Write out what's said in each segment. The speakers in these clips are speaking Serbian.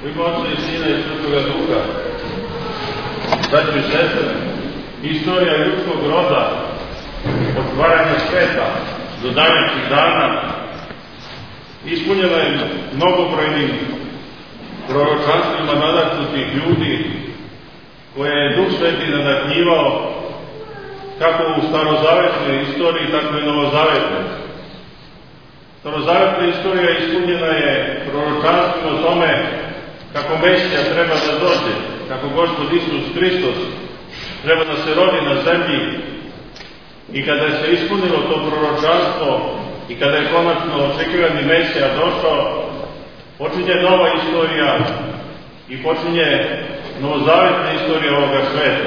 U ime Oca i Sina i Svetoga Duha, braćo i sestre, istorija ljudskog roda od stvaranja sveta do današnjih dana ispunjena je mnogobrojnim proročanstvima nadahnutih ljudi koje je Duh Sveti nadahnjivao kako u starozavetnoj istoriji, tako i novozavetnoj. Starozavetna istorija ispunjena je proročanstvima o tome kako Mesija treba da dođe, kako Gospod Isus Hristos treba da se rodi na zemlji. I kada je se ispunilo to proročanstvo i kada je konačno očekivani Mesija došao, počinje nova istorija i počinje novozavetna istorija ovoga sveta.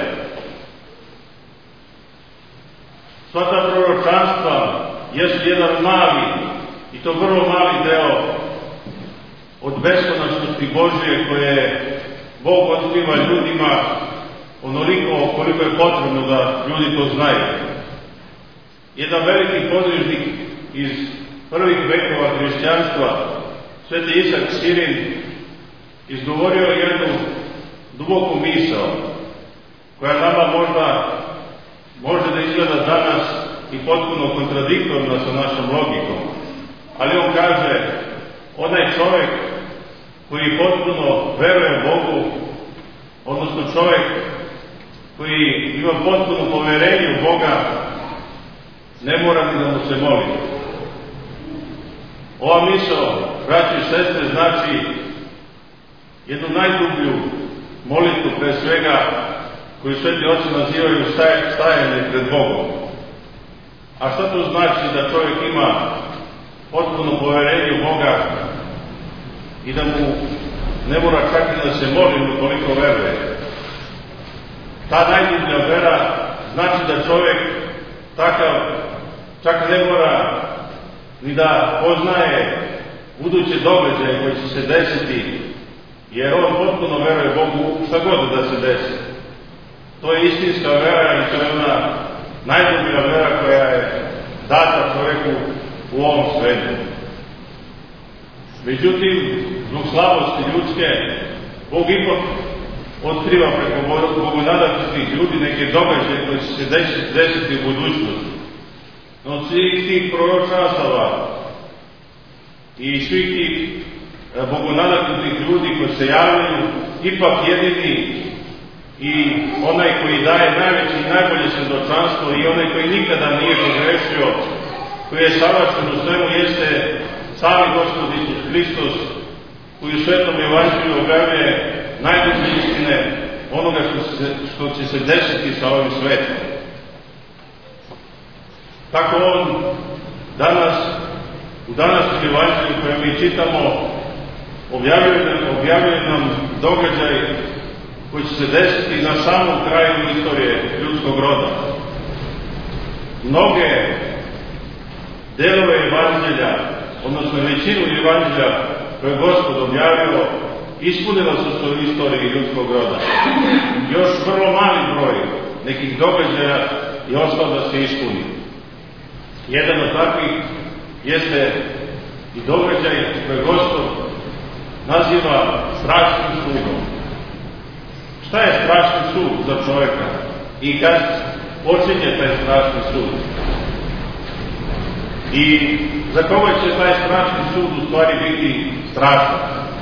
Sva ta proročanstva jesu jedan mali, i to vrlo mali deo od beskonačnosti Božije koje Bog otkriva ljudima onoliko koliko je potrebno da ljudi to znaju. Jedan veliki podvižnik iz prvih vekova hrišćanstva, Sveti Isak Sirin, izgovorio jednu duboku misao koja nama možda može da izgleda danas i potpuno kontradiktorna sa našom logikom. Ali on kaže, onaj čovjek koji potpuno veruje Bogu, odnosno čovjek koji ima potpuno poverenje u Boga, ne mora ni da mu se moli. Ova misao, braći i sestre, znači jednu najdublju molitvu, pre svega, koju sveti oci nazivaju stajanje pred Bogom. A šta to znači da čovjek ima potpuno poverenje u Boga i da mu ne mora čak i da se moli ukoliko veruje? Ta najdublja vera znači da čovjek takav čak ne mora ni da poznaje buduće događaje koje će se desiti, jer on potpuno veruje Bogu šta god da se desi. To je istinska vera i to je ona najdublja vera koja je data čovjeku u ovom svetu. Međutim, zbog slabosti ljudske, Bog ipak otkriva preko bogonadahnutih ljudi neke događaje koje će se desiti u budućnosti. No svih tih proročanstava i svih tih bogonadahnutih ljudi koji se javljaju, ipak jedini i onaj koji daje najveće i najbolje svjedočanstvo i onaj koji nikada nije pogrešio, koji je savršen u svemu, jeste sami Gospod Isus Hristos, koji u Svetom Evanđelju objavljuje najdublje istine onoga što će se desiti sa ovim svetom. Tako on danas, u današnjem Evanđelju koje mi čitamo, objavljuje nam događaj koji će se desiti na samom kraju istorije ljudskog roda. Mnoge delove Evanđelja, odnosno većinu Evanđelja koje je Gospod objavio, ispunila su se u istoriji ljudskog roda. Još vrlo mali broj nekih događaja je ostao da se ispuni. Jedan od takvih jeste i događaj koje Gospod naziva strašnim sudom. Šta je strašni sud za čovjeka i kad počinje taj strašni sud? I za koga će taj strašni sud u stvari biti strašan?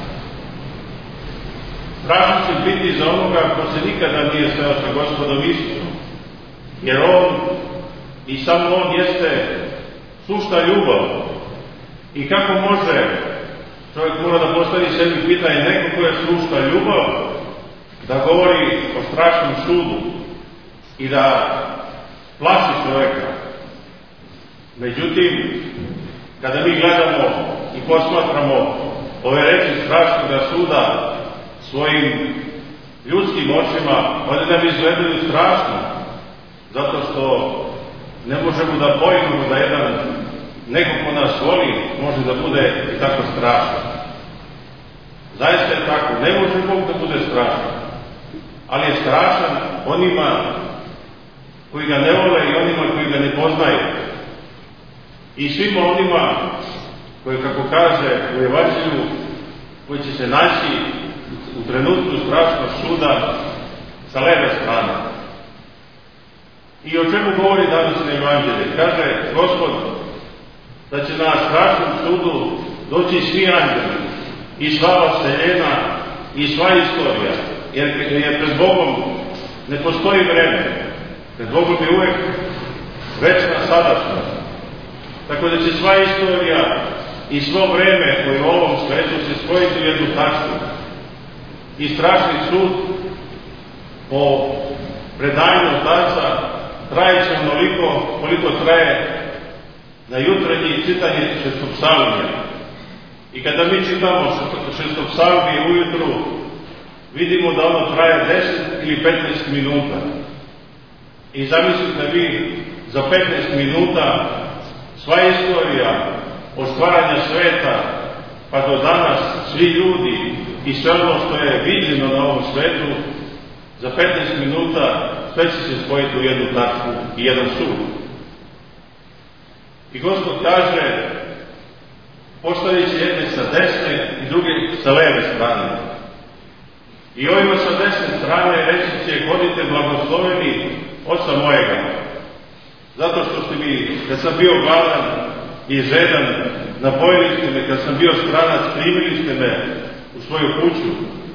Strašan će biti za onoga ko se nikada nije sreo sa Gospodom Isusom, jer on i samo on jeste sušta ljubav. I kako može, čovjek mora da postavi sebi pitanje, neko ko je sušta ljubav, da govori o strašnom sudu i da plaši čovjeka. Međutim, kada mi gledamo i posmatramo ove reči strašnog suda svojim ljudskim očima, one nam izgledaju strašno, zato što ne možemo da pojmemo da neko ko nas voli može da bude i tako strašan. Zaista je tako, ne može Bog da bude strašan, ali je strašan onima koji ga ne vole i onima koji ga ne poznaju. I svima onima koji, kako kaže u Evanđelju, koji će se naći trenutku strašnog suda sa leve strane. I o čemu govori danas na Evanđelje? Kaže Gospod da će na strašnom sudu doći svi anđeli i sva vaseljena i sva istorija, jer pred Bogom ne postoji vreme. Pred Bogom je uvek večna sadašnjost. Tako da će sva istorija i svo vreme koje u ovom svetu se spojiti u jednu tačku. I strašni sud po predanju Otaca trajeće onoliko koliko traje na jutrenji čitanje šestopsalmija. I kada mi čitamo šestopsalmije ujutru, vidimo da ono traje 10 ili 15 minuta. I zamislite vi, za 15 minuta sva istorija od stvaranja sveta pa do danas, svi ljudi i sve ono što je viđeno na ovom svetu, za 15 minuta sve će se spojiti u jednu tačku i jedan sud. I Gospod kaže, postavit će jedne sa desne i druge sa leve strane. I ovima sa desne strane reći će, hodite blagosloveni Oca mojega, zato što ste mi, kad sam bio gladan i žedan, napojili ste me, kad sam bio stranac, primili ste me u svoju kuću.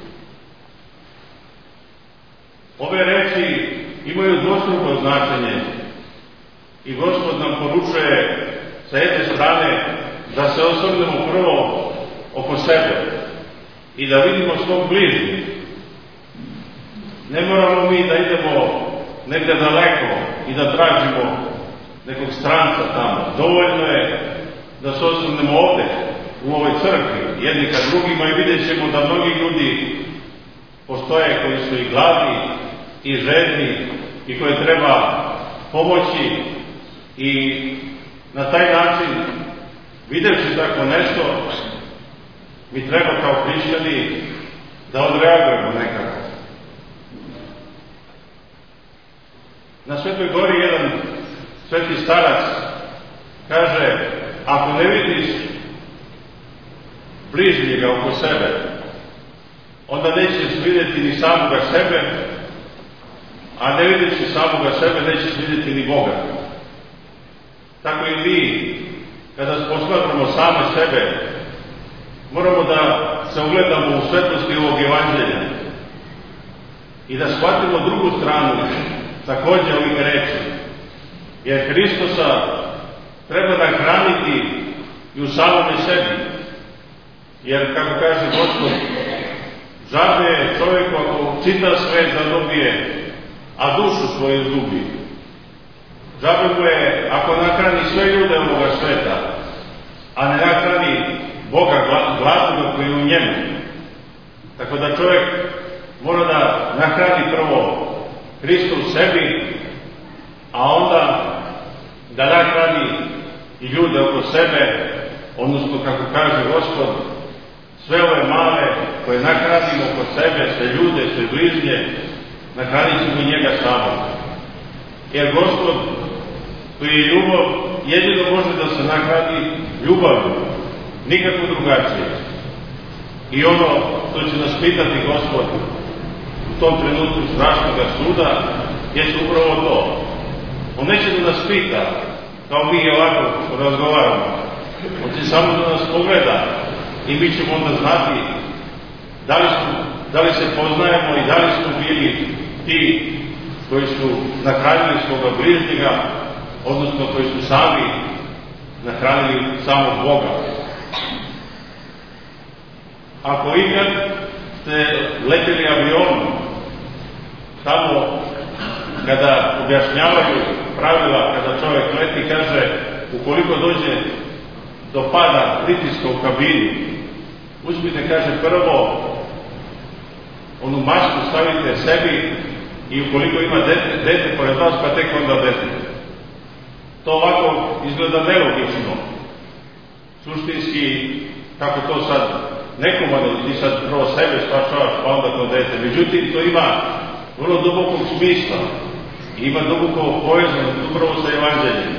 Ove reči imaju dvostruko značenje i Gospod nam poručuje sa jedne strane da se osvrnemo prvo oko sebe i da vidimo svog bližnjeg. Ne moramo mi da idemo negde daleko i da tražimo nekog stranca tamo. Dovoljno je da se osvrnemo ovde, u ovoj crkvi, jedni kad drugima, i vidjet ćemo da mnogi ljudi postoje koji su i gladni i žedni i koje treba pomoći, i na taj način, videvši tako nešto, mi treba kao hrišćani da odreagujemo nekako. Na Svetoj gori jedan sveti starac kaže, ako ne vidiš bližnjega oko sebe, onda nećeš vidjeti ni samoga sebe, a ne vidjeti samoga sebe, nećeš vidjeti ni Boga. Tako i mi, kada posmatramo same sebe, moramo da se ugledamo u svetlosti ovog evanđelja i da shvatimo drugu stranu takođe ovih reči. Jer Hristosa treba da hraniti i u samome sebi. Jer, kako kaže Gospod, džabe je čovjeku ako čita svet da dobije, a dušu svoju izgubi. Džabe mu je ako nahrani sve ljude ovoga sveta, a ne nahrani Boga gladnog koji je u njemu. Tako da čovjek mora da nahrani prvo Hristo u sebi, a onda da nahrani i ljude oko sebe, odnosno, kako kaže Gospod, sve ove male koje nahranimo oko sebe, sve ljude, sve bližnje, nahranit ćemo i njega samog. Jer Gospod, koji je ljubav, jedino može da se nahrani ljubavlju, nikako drugačije. I ono što će nas pitati Gospod u tom trenutku strašnog suda, jeste upravo to. On neće da nas pita, kao mi ovako razgovaramo. On će samo da nas pogleda i mi ćemo onda znati da li se poznajemo i da li smo bili ti koji su nahranili svoga bližnjega, odnosno koji su sami nahranili samog Boga. Ako ikad ste leteli avionom, tamo kada objašnjavaju pravila, kada čovjek leti, kaže, ukoliko dođe do pada pritiska u kabini, uzmite, kaže, prvo onu mačku stavite sebi i ukoliko ima dete pored vas, pa tek onda dete. To ovako izgleda nelogično. Suštinski, kako to sad nekomodno, ti sad prvo sebe spašavaš, pa onda to dete. Međutim, to ima vrlo dubokog smisla i ima duboko povezanost upravo sa evanđeljem.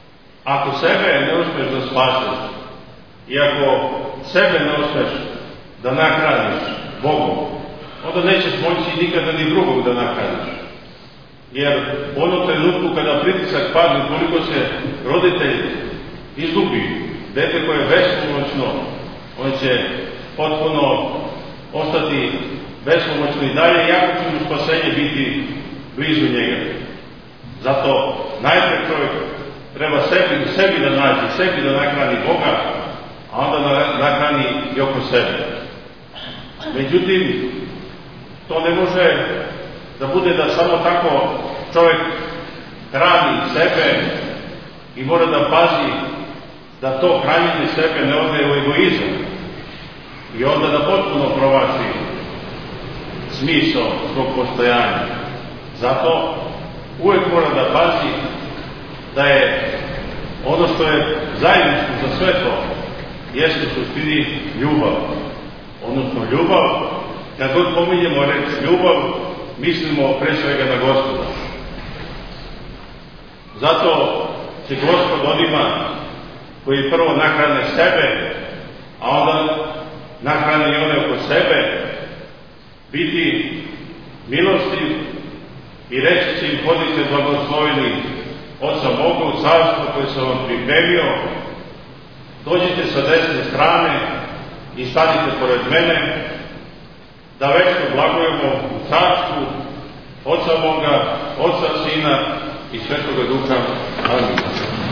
Ako sebe ne uspeš da spaseš i ako sebe ne uspeš da nahraniš Bogom, onda nećeš moći nikada ni drugog da nahraniš. Jer u onom trenutku kada pritisak padne, koliko se roditelj izgubi, dete koje je bespomoćno, on će potpuno ostati bespomoćno i dalje, iako će mu spasenje biti blizu njega. Zato najprej čovjek treba sebi da nađe, sebi da nahrani Boga, a onda da nahrani i oko sebe. Međutim, to ne može da bude da samo tako čovjek hrani sebe i mora da pazi da to hranjenje sebe ne ode u egoizam i onda da potpuno promaši smisao svog postojanja. Zato uvijek mora da pazi da je ono što je zajedničko za sve to jeste u suštini ljubav. Odnosno ljubav, kad god pominjemo reč ljubav, mislimo pre svega na Gospoda. Zato će Gospod onima koji prvo nahrane sebe, a onda nahrane i one oko sebe, biti milostiv i reći će im: hodite blagosloveni Oca Boga u carstvo koje sam vam pripremio, dođite sa desne strane i stanite pored mene, da večno blagujemo u carstvu Oca Boga, Oca Sina i Svetoga Duha. Amin.